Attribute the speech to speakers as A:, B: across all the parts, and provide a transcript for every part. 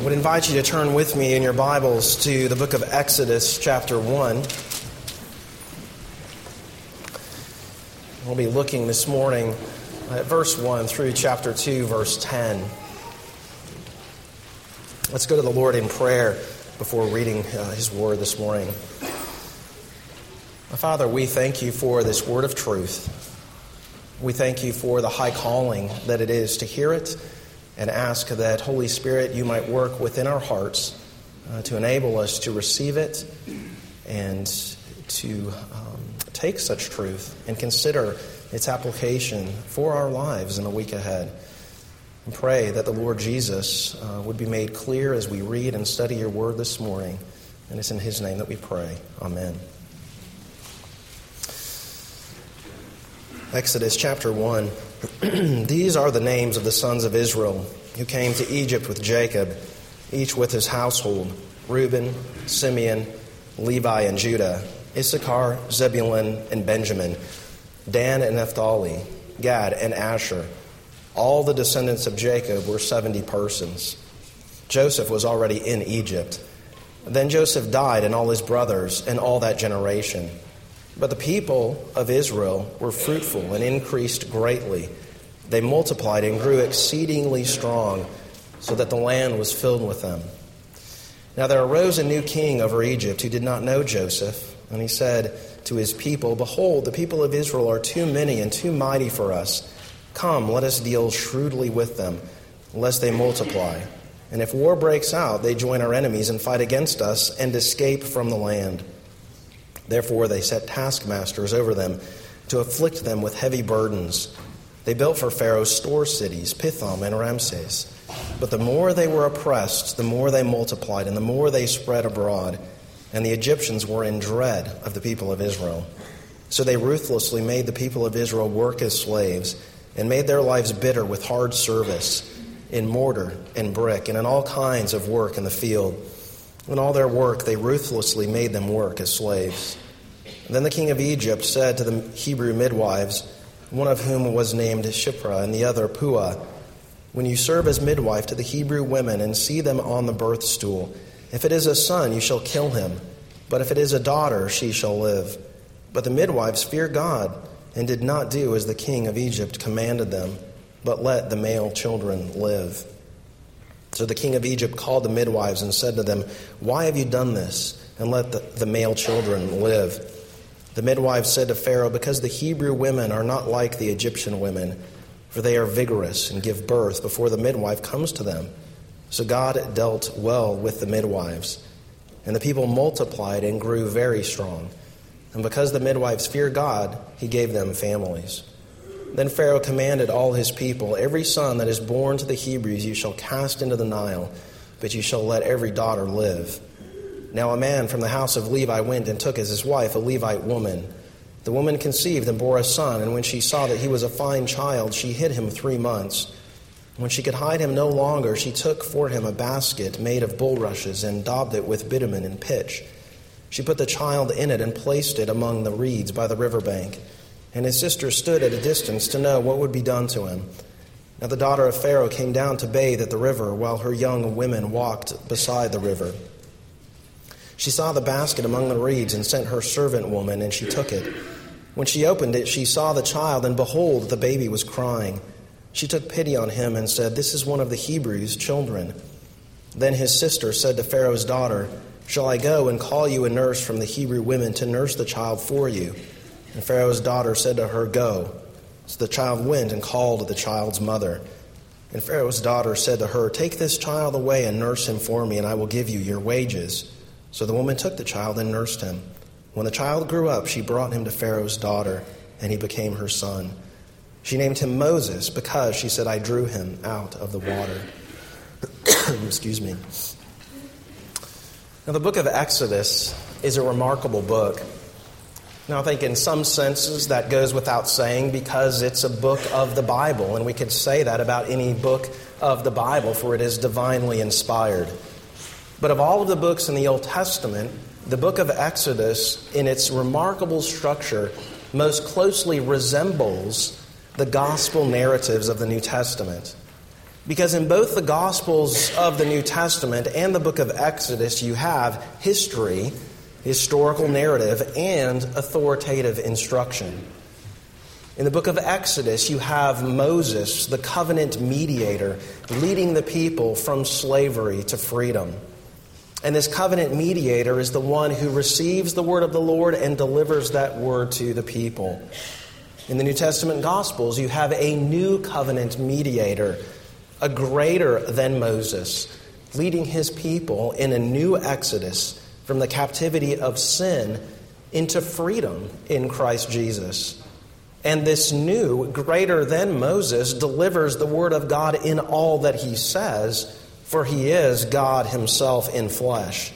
A: would invite you to turn with me in your Bibles to the book of Exodus, chapter 1. We'll be looking this morning at verse 1 through chapter 2, verse 10. Let's go to the Lord in prayer before reading His Word this morning. Father, we thank You for this word of truth. We thank You for the high calling that it is to hear it, and ask that, Holy Spirit, You might work within our hearts to enable us to receive it and to take such truth and consider its application for our lives in the week ahead. And pray that the Lord Jesus would be made clear as we read and study Your word this morning. And it's in His name that we pray. Amen. Exodus chapter 1. These are the names of the sons of Israel who came to Egypt with Jacob, each with his household: Reuben, Simeon, Levi, and Judah, Issachar, Zebulun, and Benjamin, Dan and Naphtali, Gad and Asher. All the descendants of Jacob were 70 persons. Joseph was already in Egypt. Then Joseph died, and all his brothers, and all that generation. But the people of Israel were fruitful and increased greatly. They multiplied and grew exceedingly strong, so that the land was filled with them. Now there arose a new king over Egypt who did not know Joseph, and he said to his people, "Behold, the people of Israel are too many and too mighty for us. Come, let us deal shrewdly with them, lest they multiply. And if war breaks out, they join our enemies and fight against us and escape from the land." Therefore they set taskmasters over them to afflict them with heavy burdens. They built for Pharaoh store cities, Pithom and Ramses. But the more they were oppressed, the more they multiplied, and the more they spread abroad. And the Egyptians were in dread of the people of Israel. So they ruthlessly made the people of Israel work as slaves, and made their lives bitter with hard service, in mortar and brick, and in all kinds of work in the field. In all their work, they ruthlessly made them work as slaves. Then the king of Egypt said to the Hebrew midwives, one of whom was named Shiphrah and the other Puah, "When you serve as midwife to the Hebrew women and see them on the birth stool, if it is a son, you shall kill him. But if it is a daughter, she shall live." But the midwives feared God and did not do as the king of Egypt commanded them, but let the male children live. So the king of Egypt called the midwives and said to them, "Why have you done this, and let the male children live?" The midwives said to Pharaoh, "Because the Hebrew women are not like the Egyptian women, for they are vigorous and give birth before the midwife comes to them." So God dealt well with the midwives. And the people multiplied and grew very strong. And because the midwives feared God, He gave them families. Then Pharaoh commanded all his people, "Every son that is born to the Hebrews you shall cast into the Nile, but you shall let every daughter live." Now a man from the house of Levi went and took as his wife a Levite woman. The woman conceived and bore a son, and when she saw that he was a fine child, she hid him 3 months. When she could hide him no longer, she took for him a basket made of bulrushes and daubed it with bitumen and pitch. She put the child in it and placed it among the reeds by the riverbank. And his sister stood at a distance to know what would be done to him. Now the daughter of Pharaoh came down to bathe at the river, while her young women walked beside the river. She saw the basket among the reeds and sent her servant woman, and she took it. When she opened it, she saw the child, and behold, the baby was crying. She took pity on him and said, "This is one of the Hebrews' children." Then his sister said to Pharaoh's daughter, "Shall I go and call you a nurse from the Hebrew women to nurse the child for you?" And Pharaoh's daughter said to her, "Go." So the child went and called the child's mother. And Pharaoh's daughter said to her, "Take this child away and nurse him for me, and I will give you your wages." So the woman took the child and nursed him. When the child grew up, she brought him to Pharaoh's daughter, and he became her son. She named him Moses because, she said, "I drew him out of the water." Excuse me. Now the book of Exodus is a remarkable book. Now, I think in some senses that goes without saying because it's a book of the Bible, and we could say that about any book of the Bible, for it is divinely inspired. But of all of the books in the Old Testament, the book of Exodus, in its remarkable structure, most closely resembles the gospel narratives of the New Testament. Because in both the Gospels of the New Testament and the book of Exodus, you have history, historical narrative, and authoritative instruction. In the book of Exodus, you have Moses, the covenant mediator, leading the people from slavery to freedom. And this covenant mediator is the one who receives the word of the Lord and delivers that word to the people. In the New Testament Gospels, you have a new covenant mediator, a greater than Moses, leading his people in a new exodus from the captivity of sin into freedom in Christ Jesus. And this new, greater than Moses, delivers the word of God in all that he says, for he is God himself in flesh.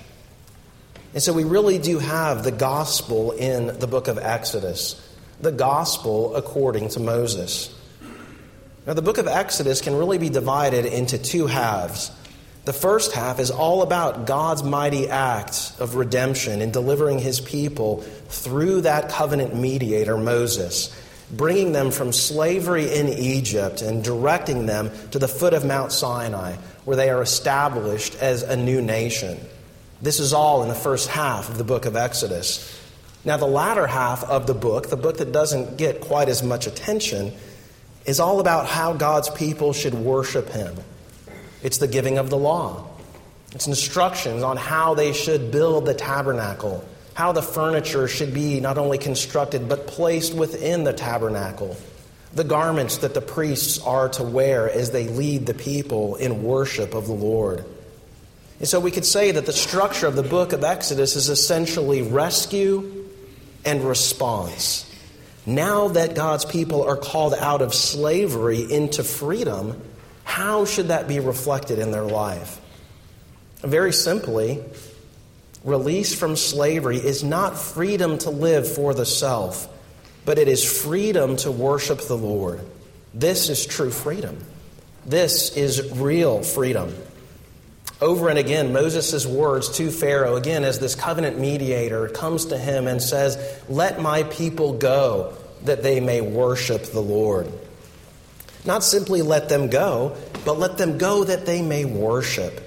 A: And so we really do have the gospel in the book of Exodus, the gospel according to Moses. Now, the book of Exodus can really be divided into two halves. The first half is all about God's mighty act of redemption in delivering his people through that covenant mediator, Moses, bringing them from slavery in Egypt and directing them to the foot of Mount Sinai, where they are established as a new nation. This is all in the first half of the book of Exodus. Now, the latter half of the book that doesn't get quite as much attention, is all about how God's people should worship him. It's the giving of the law. It's instructions on how they should build the tabernacle, how the furniture should be not only constructed but placed within the tabernacle, the garments that the priests are to wear as they lead the people in worship of the Lord. And so we could say that the structure of the book of Exodus is essentially rescue and response. Now that God's people are called out of slavery into freedom, how should that be reflected in their life? Very simply, release from slavery is not freedom to live for the self, but it is freedom to worship the Lord. This is true freedom. This is real freedom. Over and again, Moses' words to Pharaoh, again, as this covenant mediator comes to him and says, "Let my people go, that they may worship the Lord." Not simply let them go, but let them go that they may worship.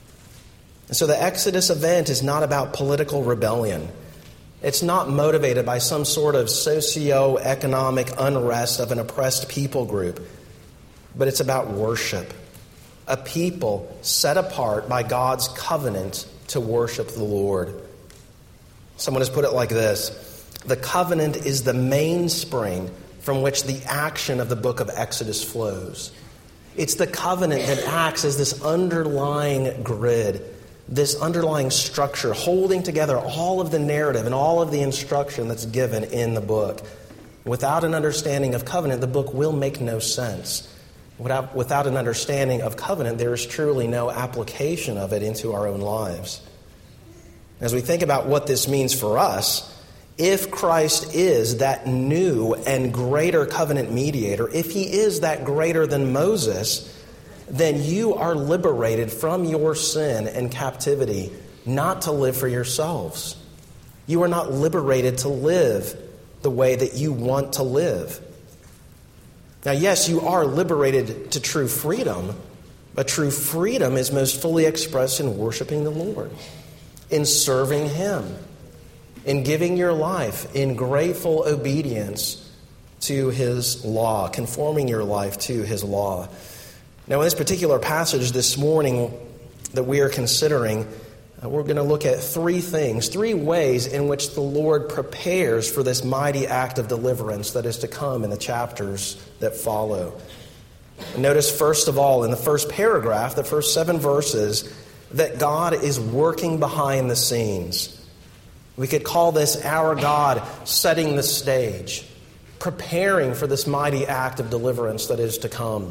A: And so the Exodus event is not about political rebellion. It's not motivated by some sort of socio-economic unrest of an oppressed people group, but it's about worship. A people set apart by God's covenant to worship the Lord. Someone has put it like this: the covenant is the mainspring from which the action of the book of Exodus flows. It's the covenant that acts as this underlying grid, this underlying structure, holding together all of the narrative and all of the instruction that's given in the book. Without an understanding of covenant, the book will make no sense. Without an understanding of covenant, there is truly no application of it into our own lives. As we think about what this means for us, if Christ is that new and greater covenant mediator, if he is that greater than Moses, then you are liberated from your sin and captivity, not to live for yourselves. You are not liberated to live the way that you want to live. Now, yes, you are liberated to true freedom, but true freedom is most fully expressed in worshiping the Lord, in serving him, in giving your life in grateful obedience to his law, conforming your life to his law. Now, in this particular passage this morning that we are considering, we're going to look at three things, three ways in which the Lord prepares for this mighty act of deliverance that is to come in the chapters that follow. Notice, first of all, in the first paragraph, the first 7 verses, that God is working behind the scenes. We could call this our God setting the stage, preparing for this mighty act of deliverance that is to come.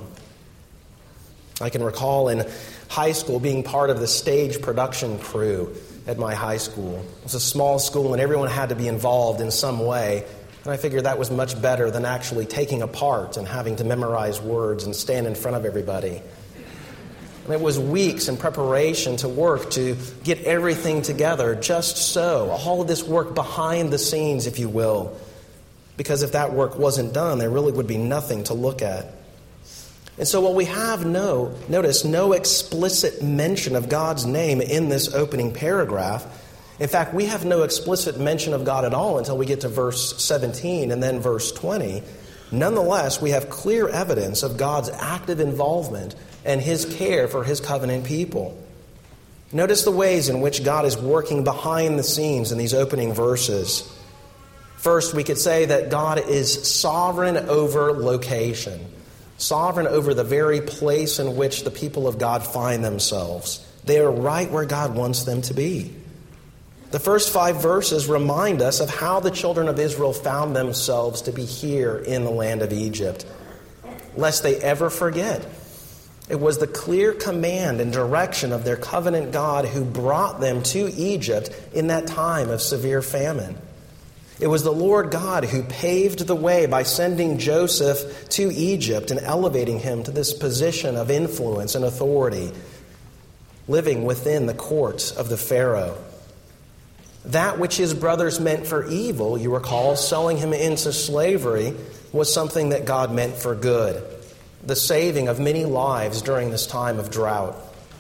A: I can recall in high school being part of the stage production crew at my high school. It was a small school and everyone had to be involved in some way. And I figured that was much better than actually taking a part and having to memorize words and stand in front of everybody. And it was weeks in preparation to work to get everything together just so. All of this work behind the scenes, if you will. Because if that work wasn't done, there really would be nothing to look at. And so while we have notice no explicit mention of God's name in this opening paragraph, in fact, we have no explicit mention of God at all until we get to verse 17 and then verse 20. Nonetheless, we have clear evidence of God's active involvement and his care for his covenant people. Notice the ways in which God is working behind the scenes in these opening verses. First, we could say that God is sovereign over location, sovereign over the very place in which the people of God find themselves. They are right where God wants them to be. The first 5 verses remind us of how the children of Israel found themselves to be here in the land of Egypt, lest they ever forget. It was the clear command and direction of their covenant God who brought them to Egypt in that time of severe famine. It was the Lord God who paved the way by sending Joseph to Egypt and elevating him to this position of influence and authority, living within the court of the Pharaoh. That which his brothers meant for evil, you recall, selling him into slavery, was something that God meant for good, the saving of many lives during this time of drought.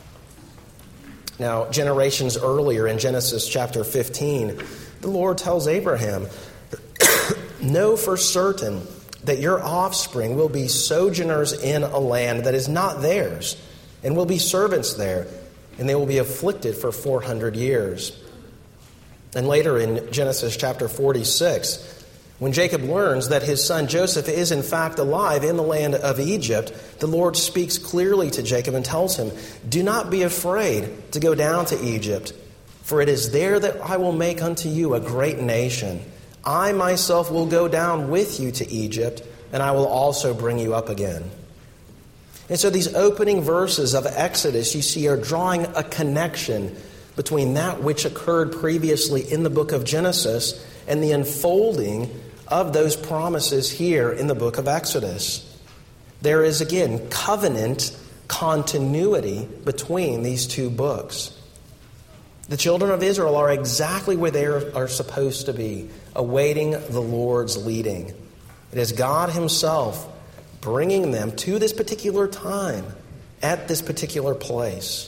A: Now, generations earlier in Genesis chapter 15, the Lord tells Abraham, "Know for certain that your offspring will be sojourners in a land that is not theirs, and will be servants there, and they will be afflicted for 400 years. And later in Genesis chapter 46, when Jacob learns that his son Joseph is in fact alive in the land of Egypt, the Lord speaks clearly to Jacob and tells him, "Do not be afraid to go down to Egypt, for it is there that I will make unto you a great nation. I myself will go down with you to Egypt, and I will also bring you up again." And so these opening verses of Exodus, you see, are drawing a connection between that which occurred previously in the book of Genesis and the unfolding of those promises here in the book of Exodus. There is, again, covenant continuity between these two books. The children of Israel are exactly where they are supposed to be, awaiting the Lord's leading. It is God himself bringing them to this particular time, at this particular place.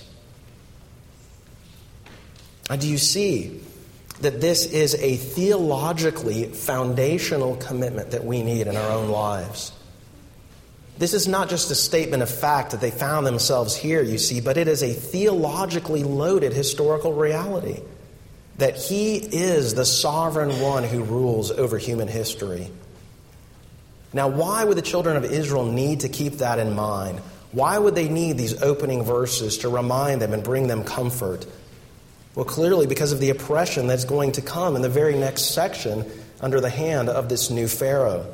A: And do you see that this is a theologically foundational commitment that we need in our own lives? This is not just a statement of fact that they found themselves here, you see, but it is a theologically loaded historical reality that he is the sovereign one who rules over human history. Now, why would the children of Israel need to keep that in mind? Why would they need these opening verses to remind them and bring them comfort? Well, clearly because of the oppression that's going to come in the very next section under the hand of this new Pharaoh.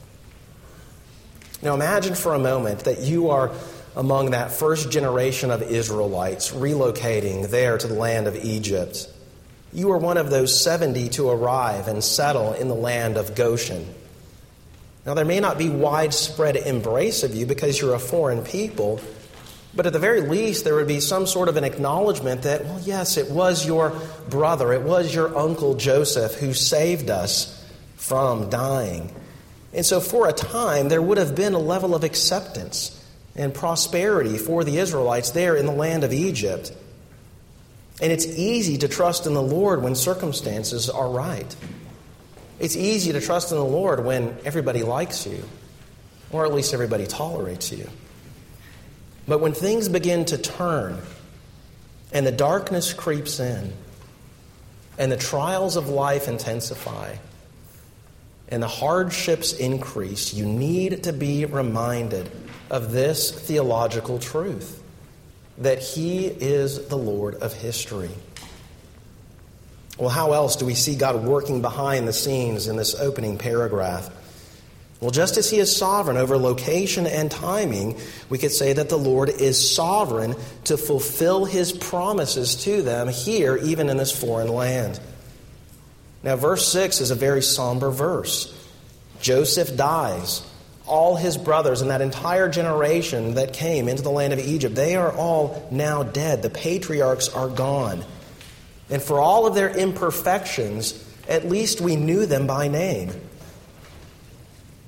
A: Now imagine for a moment that you are among that first generation of Israelites relocating there to the land of Egypt. You are one of those 70 to arrive and settle in the land of Goshen. Now there may not be widespread embrace of you because you're a foreign people, but at the very least, there would be some sort of an acknowledgement that, well, yes, it was your brother, it was your uncle Joseph who saved us from dying. And so for a time, there would have been a level of acceptance and prosperity for the Israelites there in the land of Egypt. And it's easy to trust in the Lord when circumstances are right. It's easy to trust in the Lord when everybody likes you, or at least everybody tolerates you. But when things begin to turn and the darkness creeps in and the trials of life intensify and the hardships increase, you need to be reminded of this theological truth, that he is the Lord of history. Well, how else do we see God working behind the scenes in this opening paragraph? Well, just as he is sovereign over location and timing, we could say that the Lord is sovereign to fulfill his promises to them here, even in this foreign land. Now, verse 6 is a very somber verse. Joseph dies. All his brothers and that entire generation that came into the land of Egypt, they are all now dead. The patriarchs are gone. And for all of their imperfections, at least we knew them by name.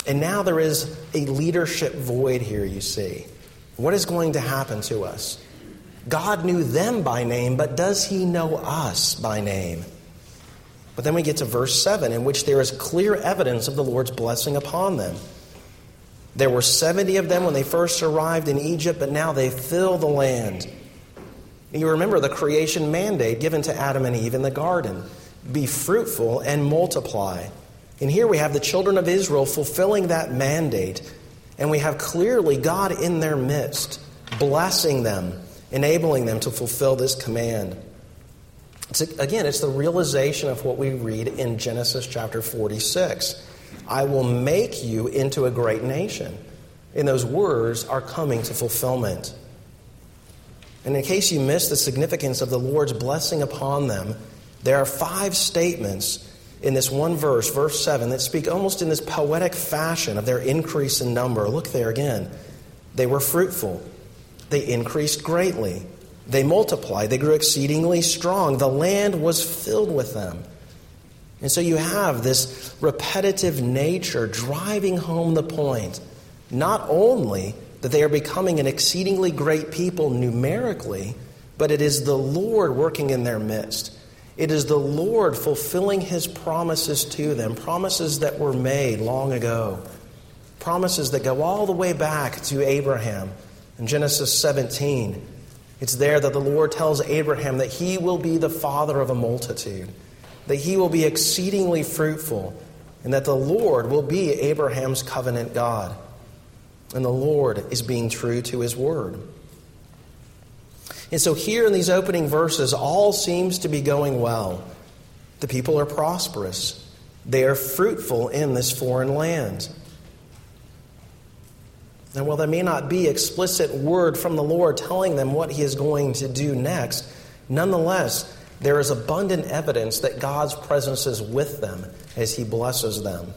A: And now there is a leadership void here, you see. What is going to happen to us? God knew them by name, but does he know us by name? But then we get to verse 7, in which there is clear evidence of the Lord's blessing upon them. There were 70 of them when they first arrived in Egypt, but now they fill the land. You remember the creation mandate given to Adam and Eve in the garden. Be fruitful and multiply. And here we have the children of Israel fulfilling that mandate. And we have clearly God in their midst, blessing them, enabling them to fulfill this command. It's the realization of what we read in Genesis chapter 46. I will make you into a great nation. And those words are coming to fulfillment. And in case you missed the significance of the Lord's blessing upon them, there are 5 statements in this one verse, verse 7, that speak almost in this poetic fashion of their increase in number. Look there again. They were fruitful. They increased greatly. They multiplied. They grew exceedingly strong. The land was filled with them. And so you have this repetitive nature driving home the point, not only that they are becoming an exceedingly great people numerically, but it is the Lord working in their midst. It is the Lord fulfilling his promises to them, promises that were made long ago, promises that go all the way back to Abraham. In Genesis 17, it's there that the Lord tells Abraham that he will be the father of a multitude, that he will be exceedingly fruitful, and that the Lord will be Abraham's covenant God. And the Lord is being true to his word. And so here in these opening verses, all seems to be going well. The people are prosperous. They are fruitful in this foreign land. And while there may not be explicit word from the Lord telling them what he is going to do next, nonetheless, there is abundant evidence that God's presence is with them as he blesses them.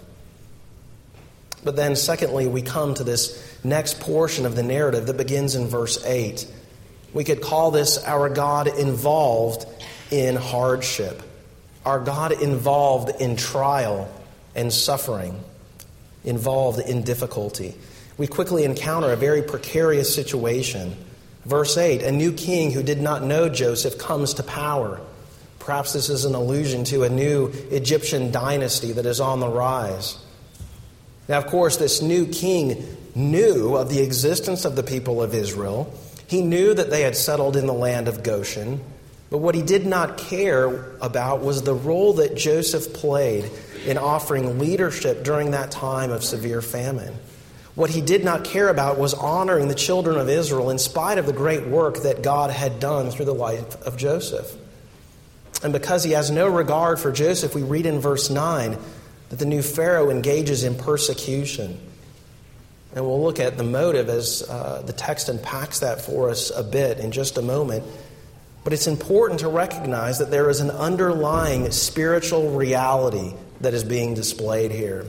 A: But then, secondly, we come to this next portion of the narrative that begins in verse 8. We could call this our God involved in hardship, our God involved in trial and suffering, involved in difficulty. We quickly encounter a very precarious situation. Verse 8, a new king who did not know Joseph comes to power. Perhaps this is an allusion to a new Egyptian dynasty that is on the rise. Now, of course, this new king knew of the existence of the people of Israel. He knew that they had settled in the land of Goshen. But what he did not care about was the role that Joseph played in offering leadership during that time of severe famine. What he did not care about was honoring the children of Israel in spite of the great work that God had done through the life of Joseph. And because he has no regard for Joseph, we read in verse 9 that the new Pharaoh engages in persecution. And we'll look at the motive as the text unpacks that for us a bit in just a moment. But it's important to recognize that there is an underlying spiritual reality that is being displayed here.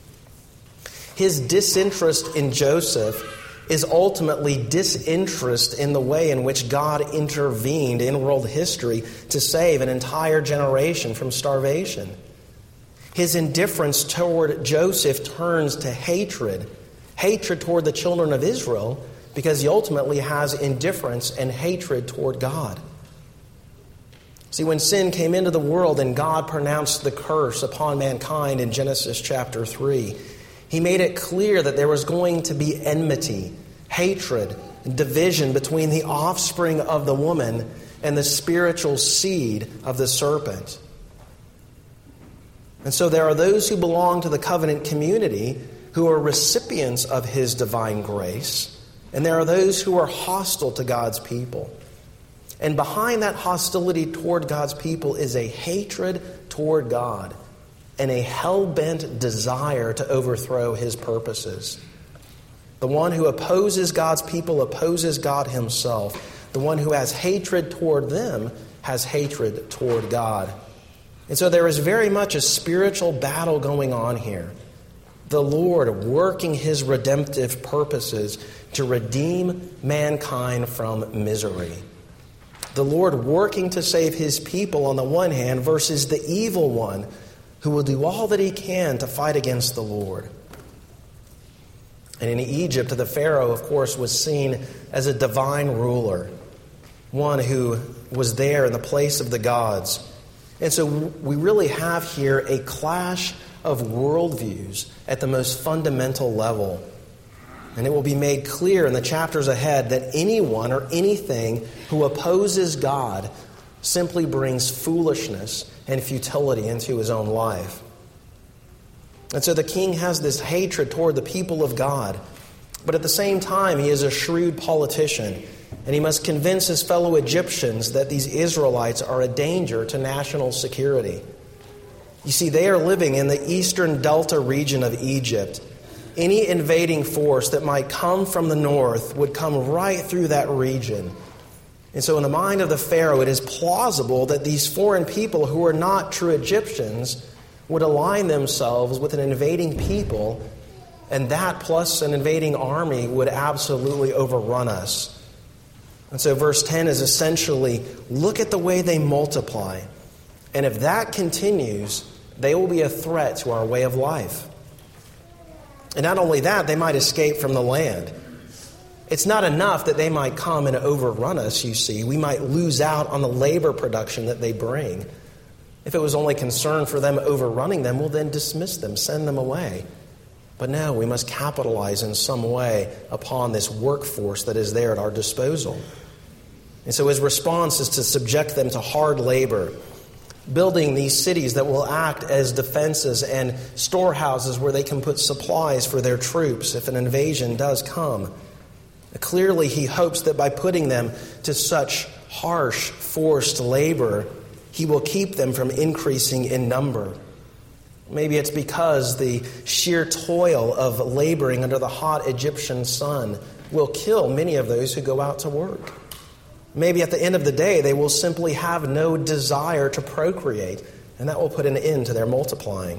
A: His disinterest in Joseph is ultimately disinterest in the way in which God intervened in world history to save an entire generation from starvation. His indifference toward Joseph turns to hatred toward the children of Israel, because he ultimately has indifference and hatred toward God. See, when sin came into the world and God pronounced the curse upon mankind in Genesis chapter 3, he made it clear that there was going to be enmity, hatred, division between the offspring of the woman and the spiritual seed of the serpent. And so there are those who belong to the covenant community who are recipients of his divine grace, and there are those who are hostile to God's people. And behind that hostility toward God's people is a hatred toward God and a hell-bent desire to overthrow his purposes. The one who opposes God's people opposes God himself. The one who has hatred toward them has hatred toward God. And so there is very much a spiritual battle going on here. The Lord working his redemptive purposes to redeem mankind from misery. The Lord working to save his people on the one hand versus the evil one who will do all that he can to fight against the Lord. And in Egypt, the Pharaoh, of course, was seen as a divine ruler, one who was there in the place of the gods. And so we really have here a clash of worldviews at the most fundamental level. And it will be made clear in the chapters ahead that anyone or anything who opposes God simply brings foolishness and futility into his own life. And so the king has this hatred toward the people of God, but at the same time he is a shrewd politician, and he must convince his fellow Egyptians that these Israelites are a danger to national security. You see, they are living in the eastern delta region of Egypt. Any invading force that might come from the north would come right through that region. And so in the mind of the Pharaoh, it is plausible that these foreign people who are not true Egyptians would align themselves with an invading people, and that plus an invading army would absolutely overrun us. And so verse 10 is essentially, look at the way they multiply. And if that continues, they will be a threat to our way of life. And not only that, they might escape from the land. It's not enough that they might come and overrun us, you see. We might lose out on the labor production that they bring. If it was only concern for them overrunning them, we'll then dismiss them, send them away. But no, we must capitalize in some way upon this workforce that is there at our disposal. And so his response is to subject them to hard labor, building these cities that will act as defenses and storehouses where they can put supplies for their troops if an invasion does come. Clearly, he hopes that by putting them to such harsh, forced labor, he will keep them from increasing in number. Maybe it's because the sheer toil of laboring under the hot Egyptian sun will kill many of those who go out to work. Maybe at the end of the day, they will simply have no desire to procreate, and that will put an end to their multiplying.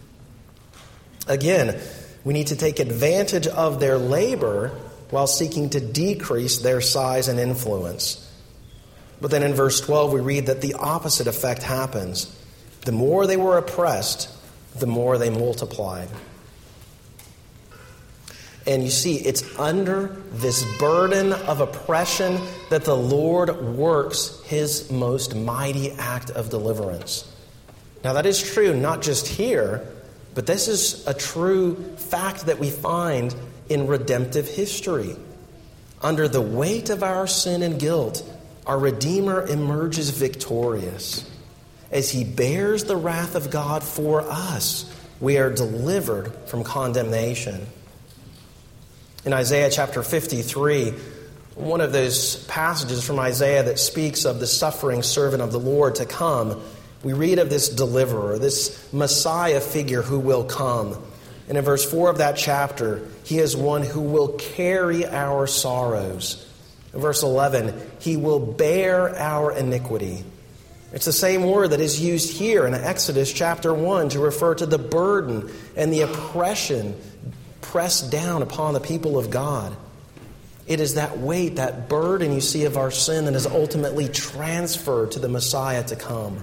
A: Again, we need to take advantage of their labor while seeking to decrease their size and influence. But then in verse 12, we read that the opposite effect happens. The more they were oppressed, the more they multiplied. And you see, it's under this burden of oppression that the Lord works his most mighty act of deliverance. Now that is true not just here, but this is a true fact that we find in redemptive history. Under the weight of our sin and guilt, our Redeemer emerges victorious. As he bears the wrath of God for us, we are delivered from condemnation. In Isaiah chapter 53, one of those passages from Isaiah that speaks of the suffering servant of the Lord to come, we read of this deliverer, this Messiah figure who will come. And in verse 4 of that chapter, he is one who will carry our sorrows. In verse 11, he will bear our iniquity. It's the same word that is used here in Exodus chapter 1 to refer to the burden and the oppression pressed down upon the people of God. It is that weight, that burden you see of our sin that is ultimately transferred to the Messiah to come.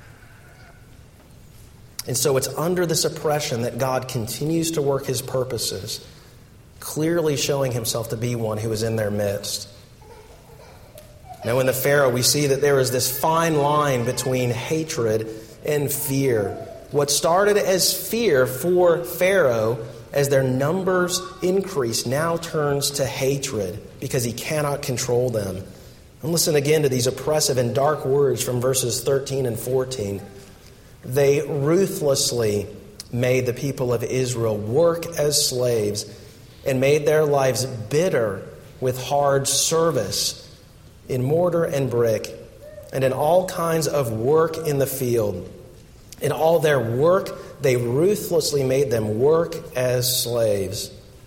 A: And so it's under this oppression that God continues to work his purposes, clearly showing himself to be one who is in their midst. Now in the Pharaoh, we see that there is this fine line between hatred and fear. What started as fear for Pharaoh as their numbers increase now turns to hatred because he cannot control them. And listen again to these oppressive and dark words from verses 13 and 14. They ruthlessly made the people of Israel work as slaves and made their lives bitter with hard service in mortar and brick, and in all kinds of work in the field. In all their work, they ruthlessly made them work as slaves.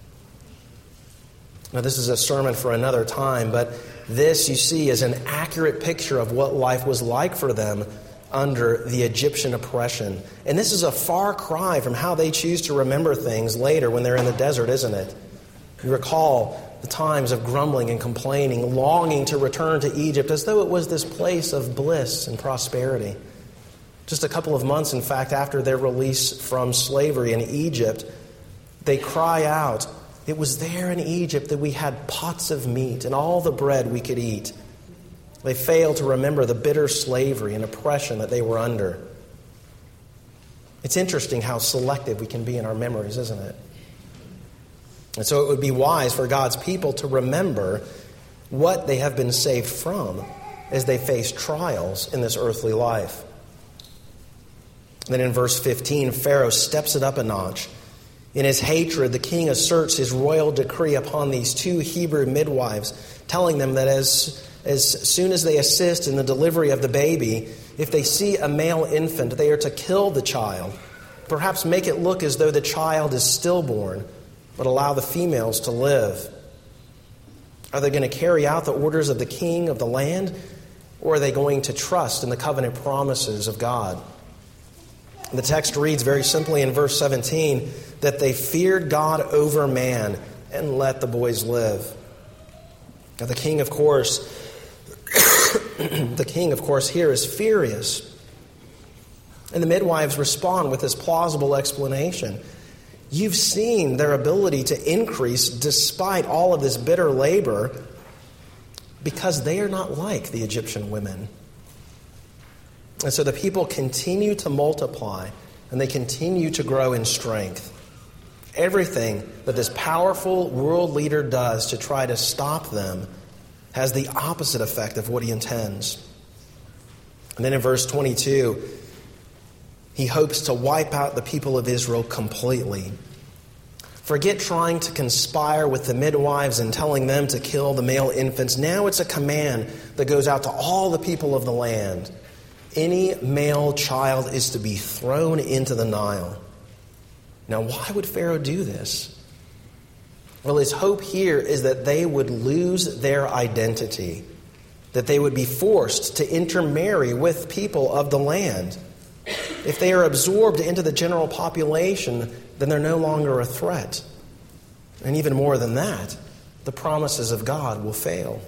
A: Now, this is a sermon for another time, but this, you see, is an accurate picture of what life was like for them under the Egyptian oppression. And this is a far cry from how they choose to remember things later when they're in the desert, isn't it? You recall the times of grumbling and complaining, longing to return to Egypt as though it was this place of bliss and prosperity. Just a couple of months, in fact, after their release from slavery in Egypt, they cry out It was there in Egypt that we had pots of meat and all the bread we could eat. They failed to remember the bitter slavery and oppression that they were under. It's interesting how selective we can be in our memories, isn't it? And so it would be wise for God's people to remember what they have been saved from as they face trials in this earthly life. Then in verse 15, Pharaoh steps it up a notch. In his hatred, the king asserts his royal decree upon these two Hebrew midwives, telling them that as soon as they assist in the delivery of the baby, if they see a male infant, they are to kill the child, perhaps make it look as though the child is stillborn, but allow the females to live. Are they going to carry out the orders of the king of the land, or are they going to trust in the covenant promises of God? The text reads very simply in verse 17 that they feared God over man and let the boys live. Now the king, of course, here is furious. And the midwives respond with this plausible explanation. You've seen their ability to increase despite all of this bitter labor because they are not like the Egyptian women. And so the people continue to multiply and they continue to grow in strength. Everything that this powerful world leader does to try to stop them has the opposite effect of what he intends. And then in verse 22, he hopes to wipe out the people of Israel completely. Forget trying to conspire with the midwives and telling them to kill the male infants. Now it's a command that goes out to all the people of the land. Any male child is to be thrown into the Nile. Now, why would Pharaoh do this? Well, his hope here is that they would lose their identity, that they would be forced to intermarry with people of the land. If they are absorbed into the general population, then they're no longer a threat. And even more than that, the promises of God will fail.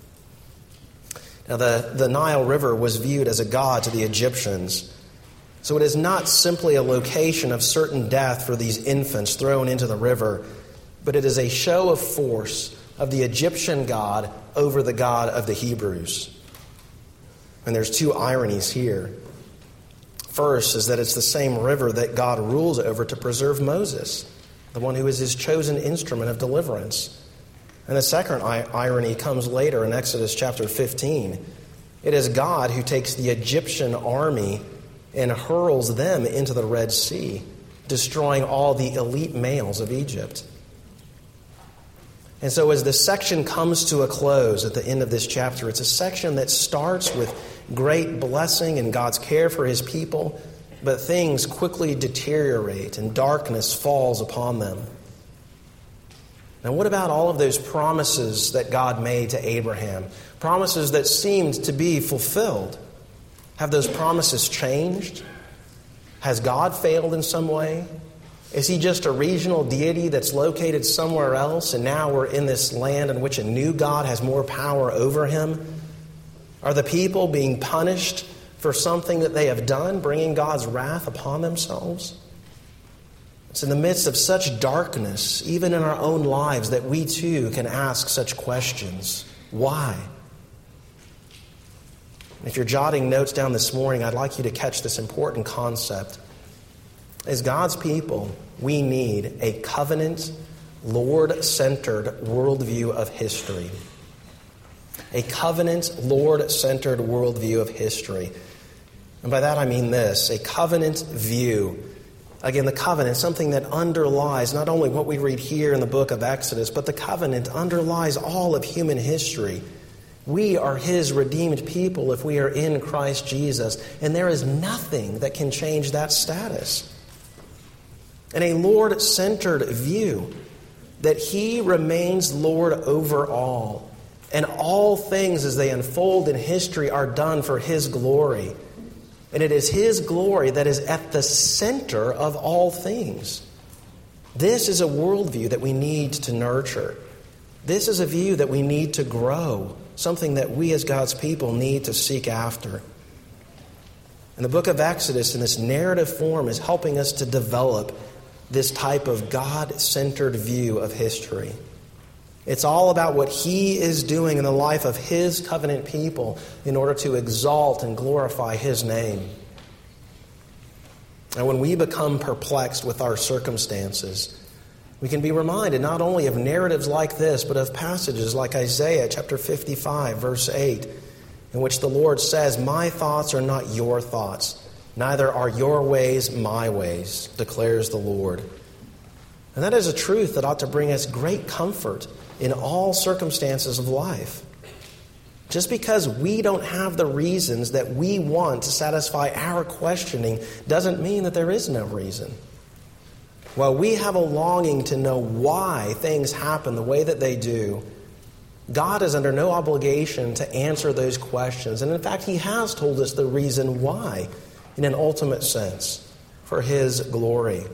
A: Now, the Nile River was viewed as a god to the Egyptians. So it is not simply a location of certain death for these infants thrown into the river, but it is a show of force of the Egyptian god over the God of the Hebrews. And there's two ironies here. First is that it's the same river that God rules over to preserve Moses, the one who is his chosen instrument of deliverance. And the second irony comes later in Exodus chapter 15. It is God who takes the Egyptian army and hurls them into the Red Sea, destroying all the elite males of Egypt. And so as this section comes to a close at the end of this chapter, it's a section that starts with great blessing and God's care for his people, but things quickly deteriorate and darkness falls upon them. Now, what about all of those promises that God made to Abraham? Promises that seemed to be fulfilled. Have those promises changed? Has God failed in some way? Is he just a regional deity that's located somewhere else, and now we're in this land in which a new God has more power over him? Are the people being punished for something that they have done, bringing God's wrath upon themselves? It's in the midst of such darkness, even in our own lives, that we too can ask such questions. Why? If you're jotting notes down this morning, I'd like you to catch this important concept. As God's people, we need a covenant, Lord-centered worldview of history. A covenant, Lord-centered worldview of history. And by that I mean this, a covenant view. Again, the covenant, something that underlies not only what we read here in the book of Exodus, but the covenant underlies all of human history. We are his redeemed people if we are in Christ Jesus, and there is nothing that can change that status. And a Lord-centered view that he remains Lord over all, and all things as they unfold in history are done for his glory. And it is his glory that is at the center of all things. This is a worldview that we need to nurture. This is a view that we need to grow, something that we as God's people need to seek after. And the book of Exodus in this narrative form is helping us to develop this type of God-centered view of history. It's all about what He is doing in the life of His covenant people in order to exalt and glorify His name. And when we become perplexed with our circumstances, we can be reminded not only of narratives like this, but of passages like Isaiah chapter 55, verse 8, in which the Lord says, "My thoughts are not your thoughts, neither are your ways my ways, declares the Lord." And that is a truth that ought to bring us great comfort in all circumstances of life. Just because we don't have the reasons that we want to satisfy our questioning doesn't mean that there is no reason. While we have a longing to know why things happen the way that they do, God is under no obligation to answer those questions. And in fact, He has told us the reason why in an ultimate sense, for His glory.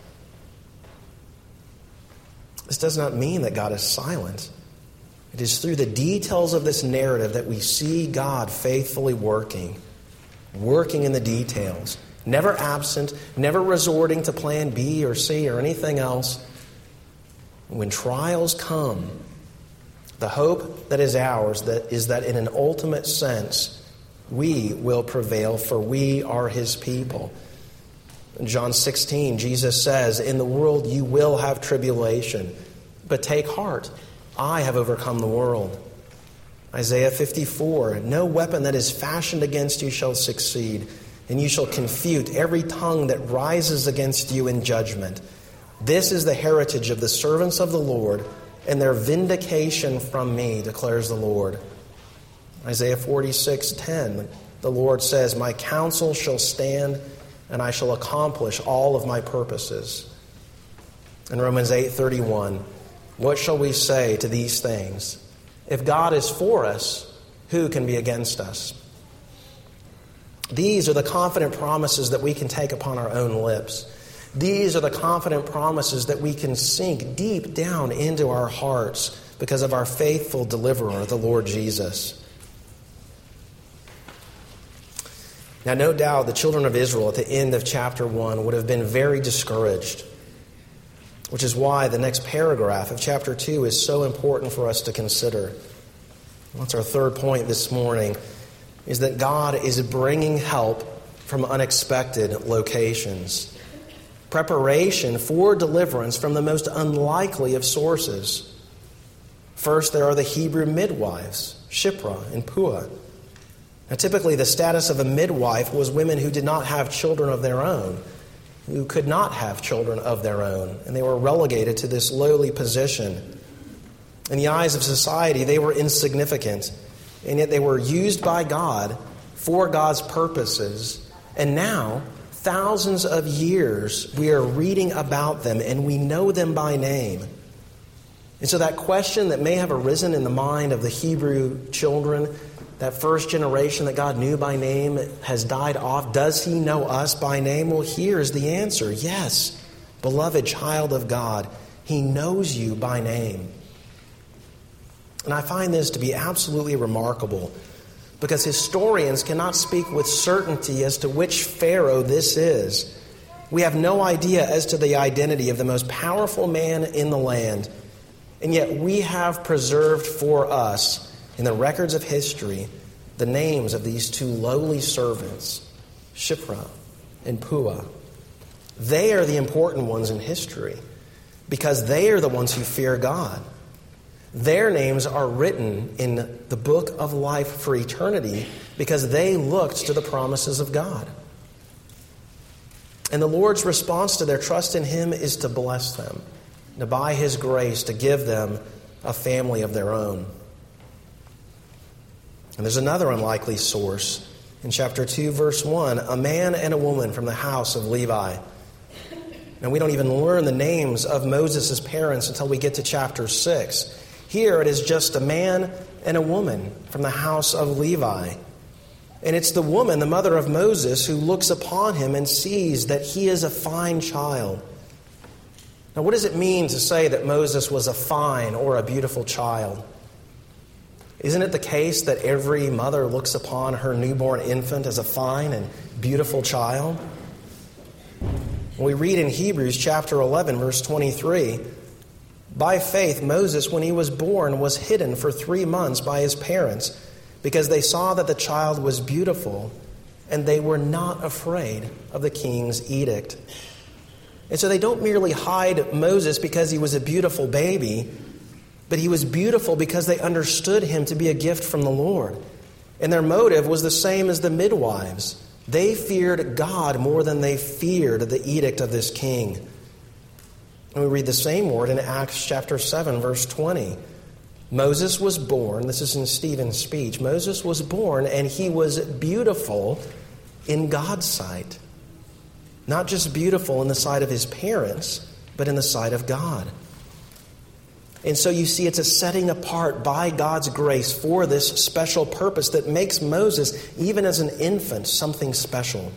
A: This does not mean that God is silent. It is through the details of this narrative that we see God faithfully working in the details, never absent, never resorting to plan B or C or anything else. When trials come, the hope that is ours is that in an ultimate sense, we will prevail, for we are His people. In John 16, Jesus says, "In the world you will have tribulation, but take heart, I have overcome the world." Isaiah 54, "No weapon that is fashioned against you shall succeed, and you shall confute every tongue that rises against you in judgment. This is the heritage of the servants of the Lord, and their vindication from me, declares the Lord." Isaiah 46:10, the Lord says, "My counsel shall stand, and I shall accomplish all of my purposes." In Romans 8:31, "What shall we say to these things? If God is for us, who can be against us?" These are the confident promises that we can take upon our own lips. These are the confident promises that we can sink deep down into our hearts because of our faithful deliverer, the Lord Jesus. Now, no doubt the children of Israel at the end of chapter 1 would have been very discouraged, which is why the next paragraph of chapter 2 is so important for us to consider. That's our third point this morning, is that God is bringing help from unexpected locations. Preparation for deliverance from the most unlikely of sources. First, there are the Hebrew midwives, Shiphrah and Puah. Now, typically, the status of a midwife was women who did not have children of their own, who could not have children of their own, and they were relegated to this lowly position. In the eyes of society, they were insignificant, and yet they were used by God for God's purposes. And now, thousands of years, we are reading about them, and we know them by name. And so that question that may have arisen in the mind of the Hebrew children, that first generation that God knew by name, has died off. Does He know us by name? Well, here's the answer. Yes, beloved child of God, He knows you by name. And I find this to be absolutely remarkable, because historians cannot speak with certainty as to which Pharaoh this is. We have no idea as to the identity of the most powerful man in the land, and yet we have preserved for us in the records of history the names of these two lowly servants, Shiphrah and Puah. They are the important ones in history because they are the ones who fear God. Their names are written in the book of life for eternity because they looked to the promises of God. And the Lord's response to their trust in Him is to bless them, to by His grace to give them a family of their own. And there's another unlikely source. In chapter 2, verse 1, a man and a woman from the house of Levi. Now, we don't even learn the names of Moses' parents until we get to chapter 6. Here it is just a man and a woman from the house of Levi. And it's the woman, the mother of Moses, who looks upon him and sees that he is a fine child. Now, what does it mean to say that Moses was a fine or a beautiful child? Isn't it the case that every mother looks upon her newborn infant as a fine and beautiful child? We read in Hebrews chapter 11, verse 23, by faith Moses, when he was born, was hidden for 3 months by his parents because they saw that the child was beautiful and they were not afraid of the king's edict. And so they don't merely hide Moses because he was a beautiful baby, but he was beautiful because they understood him to be a gift from the Lord. And their motive was the same as the midwives. They feared God more than they feared the edict of this king. And we read the same word in Acts chapter 7, verse 20. Moses was born, this is in Stephen's speech, Moses was born and he was beautiful in God's sight. Not just beautiful in the sight of his parents, but in the sight of God. And so you see, it's a setting apart by God's grace for this special purpose that makes Moses, even as an infant, something special.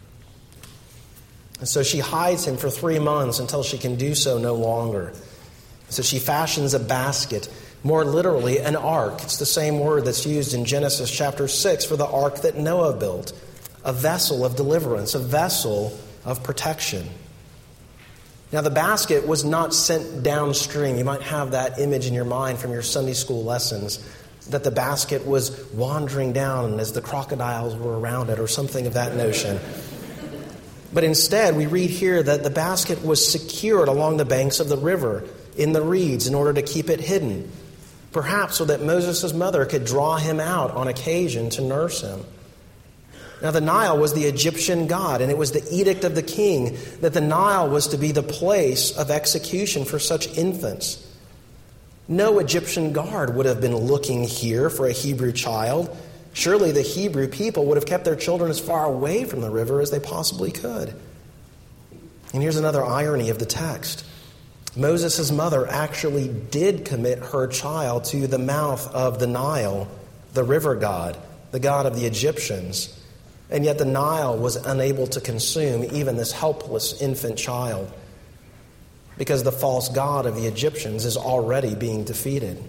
A: And so she hides him for 3 months until she can do so no longer. So she fashions a basket, more literally an ark. It's the same word that's used in Genesis chapter 6 for the ark that Noah built. A vessel of deliverance, a vessel of protection. Now, the basket was not sent downstream. You might have that image in your mind from your Sunday school lessons, that the basket was wandering down as the crocodiles were around it or something of that notion. But instead, we read here that the basket was secured along the banks of the river in the reeds in order to keep it hidden, perhaps so that Moses' mother could draw him out on occasion to nurse him. Now, the Nile was the Egyptian god, and it was the edict of the king that the Nile was to be the place of execution for such infants. No Egyptian guard would have been looking here for a Hebrew child. Surely the Hebrew people would have kept their children as far away from the river as they possibly could. And here's another irony of the text. Moses' mother actually did commit her child to the mouth of the Nile, the river god, the god of the Egyptians. And yet the Nile was unable to consume even this helpless infant child because the false god of the Egyptians is already being defeated.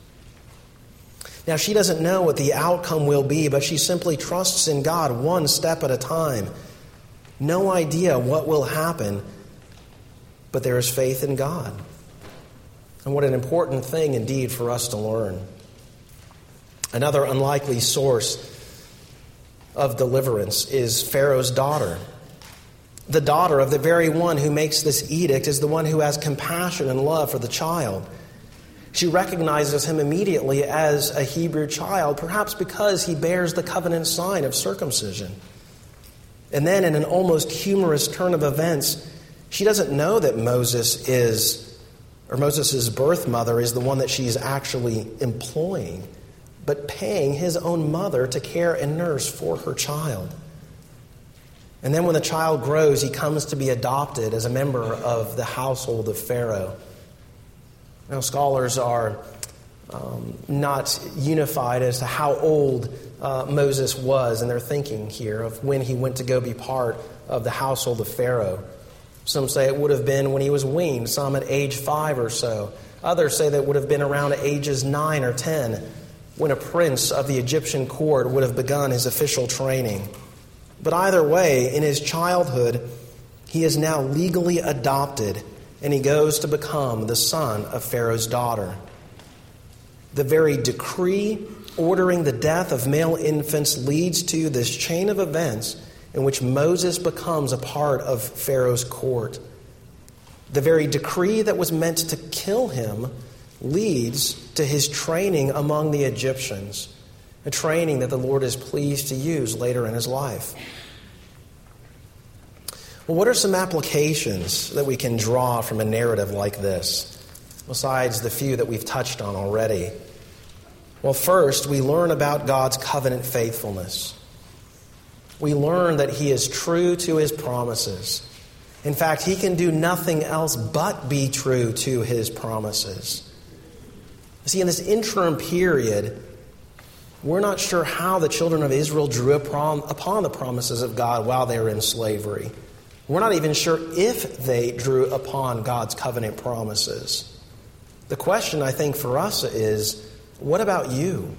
A: Now, she doesn't know what the outcome will be, but she simply trusts in God one step at a time. No idea what will happen, but there is faith in God. And what an important thing indeed for us to learn. Another unlikely source of deliverance is Pharaoh's daughter. The daughter of the very one who makes this edict is the one who has compassion and love for the child. She recognizes him immediately as a Hebrew child, perhaps because he bears the covenant sign of circumcision. And then in an almost humorous turn of events, she doesn't know that Moses' birth mother is the one that she's actually employing, but paying his own mother to care and nurse for her child. And then when the child grows, he comes to be adopted as a member of the household of Pharaoh. Now, scholars are not unified as to how old Moses was in their thinking here of when he went to go be part of the household of Pharaoh. Some say it would have been when he was weaned, some at age 5 or so. Others say that it would have been around ages 9 or 10, when a prince of the Egyptian court would have begun his official training. But either way, in his childhood, he is now legally adopted, and he goes to become the son of Pharaoh's daughter. The very decree ordering the death of male infants leads to this chain of events in which Moses becomes a part of Pharaoh's court. The very decree that was meant to kill him leads to his training among the Egyptians, a training that the Lord is pleased to use later in his life. Well, what are some applications that we can draw from a narrative like this, besides the few that we've touched on already? Well, first, we learn about God's covenant faithfulness. We learn that he is true to his promises. In fact, he can do nothing else but be true to his promises. See, in this interim period, we're not sure how the children of Israel drew upon the promises of God while they were in slavery. We're not even sure if they drew upon God's covenant promises. The question, I think, for us is, what about you?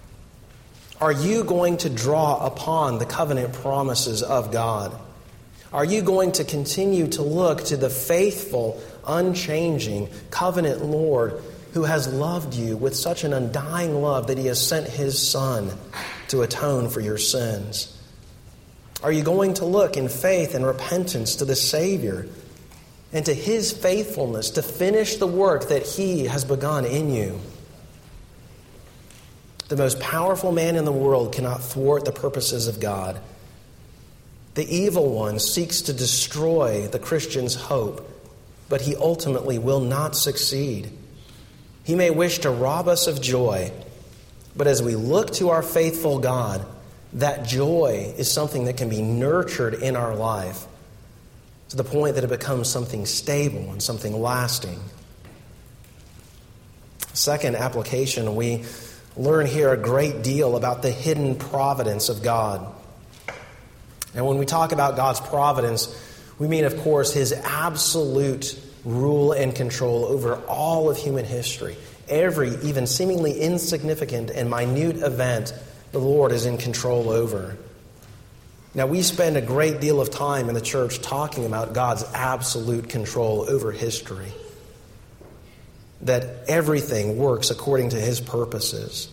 A: Are you going to draw upon the covenant promises of God? Are you going to continue to look to the faithful, unchanging, covenant Lord who has loved you with such an undying love that he has sent his Son to atone for your sins? Are you going to look in faith and repentance to the Savior and to his faithfulness to finish the work that he has begun in you? The most powerful man in the world cannot thwart the purposes of God. The evil one seeks to destroy the Christian's hope, but he ultimately will not succeed. He may wish to rob us of joy, but as we look to our faithful God, that joy is something that can be nurtured in our life to the point that it becomes something stable and something lasting. Second application, we learn here a great deal about the hidden providence of God. And when we talk about God's providence, we mean, of course, his absolute rule and control over all of human history. Every, even seemingly insignificant and minute event, the Lord is in control over. Now, we spend a great deal of time in the church talking about God's absolute control over history, that everything works according to his purposes.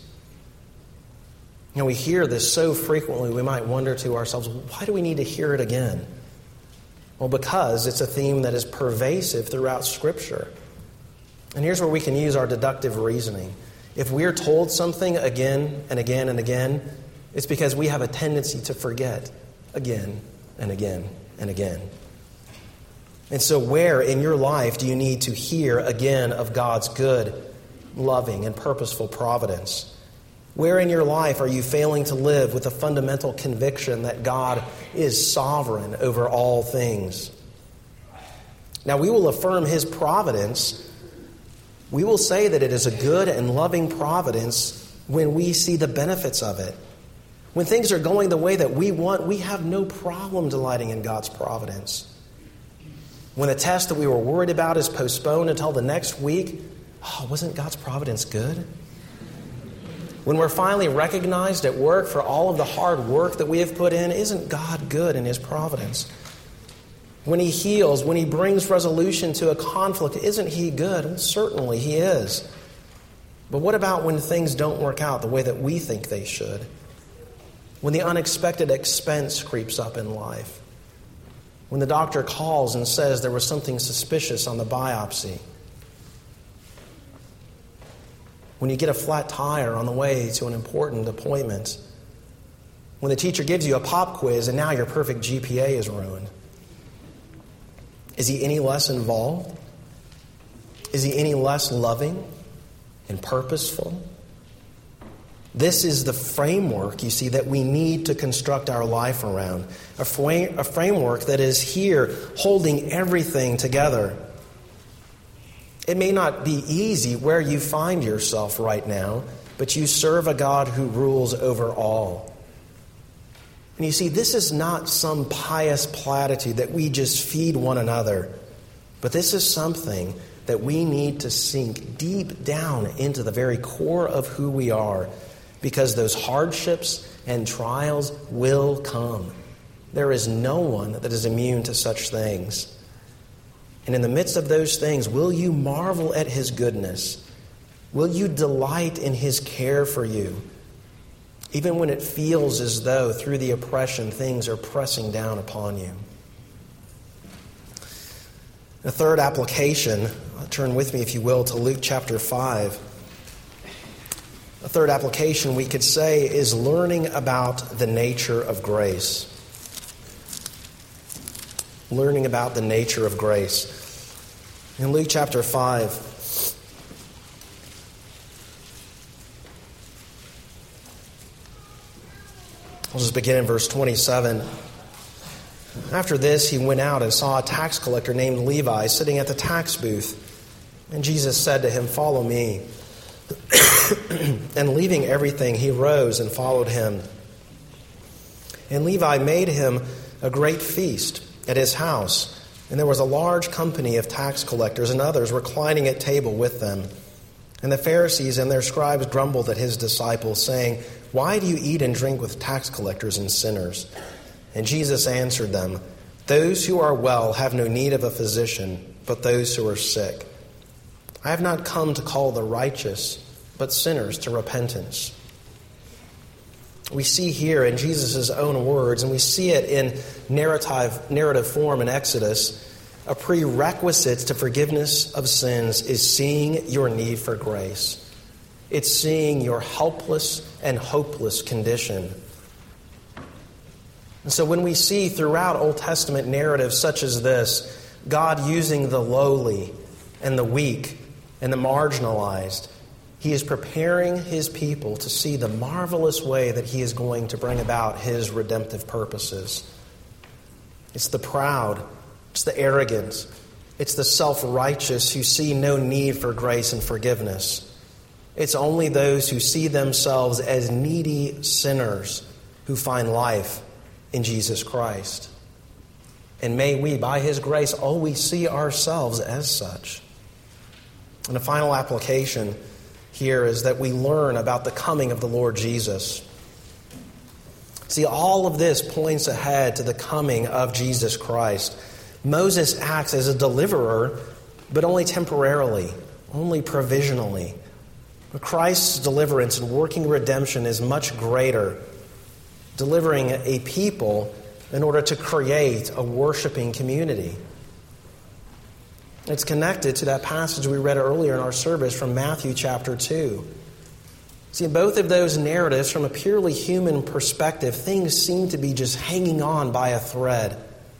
A: We hear this so frequently, we might wonder to ourselves, why do we need to hear it again? Well, because it's a theme that is pervasive throughout Scripture. And here's where we can use our deductive reasoning. If we're told something again and again and again, it's because we have a tendency to forget again and again and again. And so where in your life do you need to hear again of God's good, loving, and purposeful providence? Where in your life are you failing to live with a fundamental conviction that God is sovereign over all things? Now, we will affirm his providence. We will say that it is a good and loving providence when we see the benefits of it. When things are going the way that we want, we have no problem delighting in God's providence. When a test that we were worried about is postponed until the next week, wasn't God's providence good? When we're finally recognized at work for all of the hard work that we have put in, isn't God good in his providence? When he heals, when he brings resolution to a conflict, isn't he good? Well, certainly he is. But what about when things don't work out the way that we think they should? When the unexpected expense creeps up in life? When the doctor calls and says there was something suspicious on the biopsy? When you get a flat tire on the way to an important appointment? When the teacher gives you a pop quiz and now your perfect GPA is ruined? Is he any less involved? Is he any less loving and purposeful? This is the framework, you see, that we need to construct our life around. A framework that is here holding everything together. It may not be easy where you find yourself right now, but you serve a God who rules over all. And you see, this is not some pious platitude that we just feed one another, but this is something that we need to sink deep down into the very core of who we are, because those hardships and trials will come. There is no one that is immune to such things. And in the midst of those things, will you marvel at his goodness? Will you delight in his care for you? Even when it feels as though through the oppression things are pressing down upon you. The third application, turn with me if you will to Luke chapter 5. The third application we could say is learning about the nature of grace. Learning about the nature of grace. In Luke chapter 5, we'll just begin in verse 27. After this, he went out and saw a tax collector named Levi sitting at the tax booth. And Jesus said to him, "Follow me." And leaving everything, he rose and followed him. And Levi made him a great feast at his house, and there was a large company of tax collectors and others reclining at table with them. And the Pharisees and their scribes grumbled at his disciples, saying, "Why do you eat and drink with tax collectors and sinners?" And Jesus answered them, Those who are well have no need of a physician, but those who are sick. I have not come to call the righteous, but sinners to repentance. We see here in Jesus' own words, and we see it in narrative form in Exodus, a prerequisite to forgiveness of sins is seeing your need for grace. It's seeing your helpless and hopeless condition. And so when we see throughout Old Testament narratives such as this, God using the lowly and the weak and the marginalized, He is preparing His people to see the marvelous way that He is going to bring about His redemptive purposes. It's the proud, it's the arrogant, it's the self-righteous who see no need for grace and forgiveness. It's only those who see themselves as needy sinners who find life in Jesus Christ. And may we, by His grace, always see ourselves as such. And a final application here is that we learn about the coming of the Lord Jesus. See, all of this points ahead to the coming of Jesus Christ. Moses acts as a deliverer, but only temporarily, only provisionally. But Christ's deliverance and working redemption is much greater, delivering a people in order to create a worshiping community. It's connected to that passage we read earlier in our service from Matthew chapter 2. See, in both of those narratives, from a purely human perspective, things seem to be just hanging on by a thread.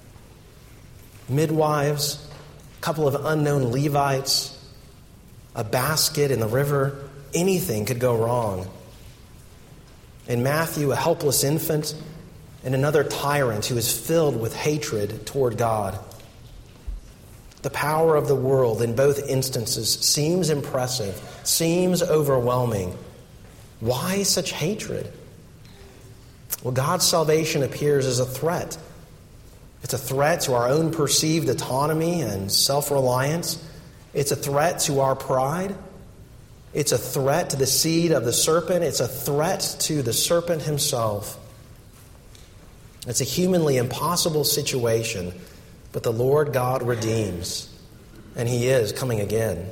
A: Midwives, a couple of unknown Levites, a basket in the river, anything could go wrong. In Matthew, a helpless infant, and another tyrant who is filled with hatred toward God. The power of the world in both instances seems impressive, seems overwhelming. Why such hatred? Well, God's salvation appears as a threat. It's a threat to our own perceived autonomy and self-reliance. It's a threat to our pride. It's a threat to the seed of the serpent. It's a threat to the serpent himself. It's a humanly impossible situation, but the Lord God redeems, and He is coming again.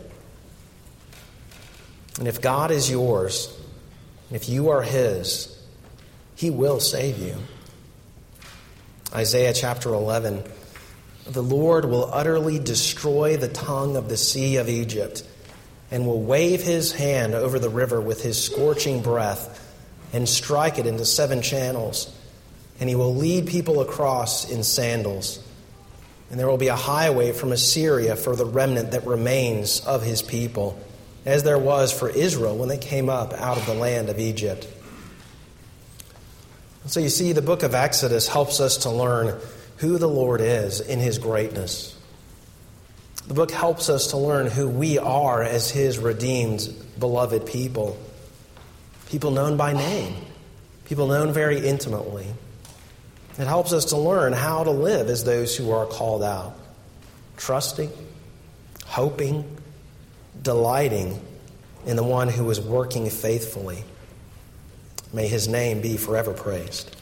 A: And if God is yours, if you are His, He will save you. Isaiah chapter 11, the Lord will utterly destroy the tongue of the sea of Egypt, and will wave His hand over the river with His scorching breath, and strike it into 7 channels. And He will lead people across in sandals. And there will be a highway from Assyria for the remnant that remains of His people, as there was for Israel when they came up out of the land of Egypt. So you see, the book of Exodus helps us to learn who the Lord is in His greatness. The book helps us to learn who we are as His redeemed, beloved people. People known by name. People known very intimately. It helps us to learn how to live as those who are called out. Trusting, hoping, delighting in the one who is working faithfully. May His name be forever praised.